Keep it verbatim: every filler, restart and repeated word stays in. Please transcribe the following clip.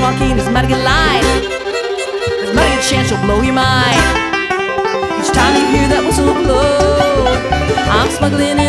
walking is mighty good light. There's mighty good chance you'll blow your mind. Each time you hear that whistle blow, I'm smuggling in